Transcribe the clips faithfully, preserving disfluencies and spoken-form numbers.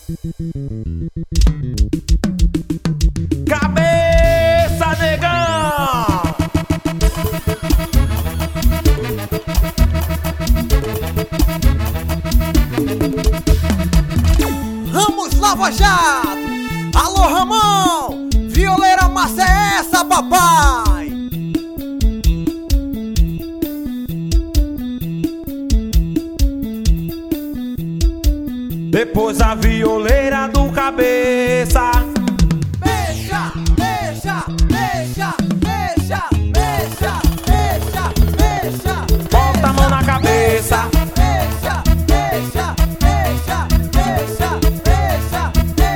Cabeça, negão! Ramos Lava Jato! Alô, Ramon! Violeira massa é essa, papai? Depois a violeira do Cabeça. Mexa, mexa, mexa, mexa, mexa, mexa, mexa. Bota a mão na cabeça. Mexa, mexa, mexa, mexa, mexa,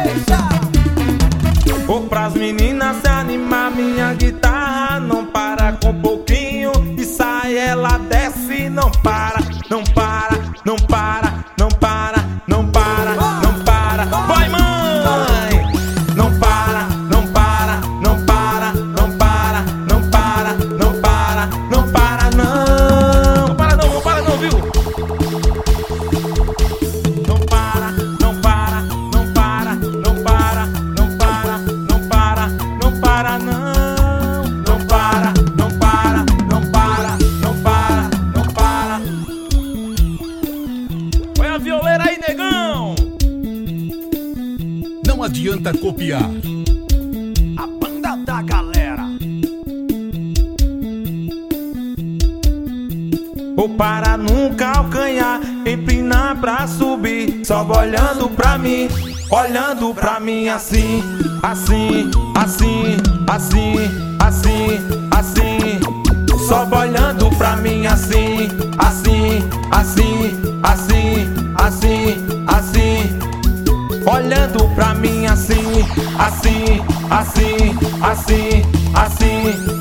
mexa. Vou pras meninas se animar, minha guitarra não para com um pouquinho e sai, ela desce e não para, não para, não para, não para, não para, não para. Vai, mãe! Não para, não para, não para, não para, não para, não para, não para, não. Não para não, não para não, viu? Não para, não para, não para, não para, não para, não para, não para, não. Não para, não para, não para, não para, não para. Põe a violeira aí, negão! Não adianta copiar. A banda da galera. Ou para nunca calcanhar, empinar pra subir, só olhando pra mim, olhando pra mim assim, assim, assim, assim, assim, assim. Só olhando pra mim assim, assim, assim, assim, assim, assim. Olhando pra mim assim, assim, assim, assim, assim.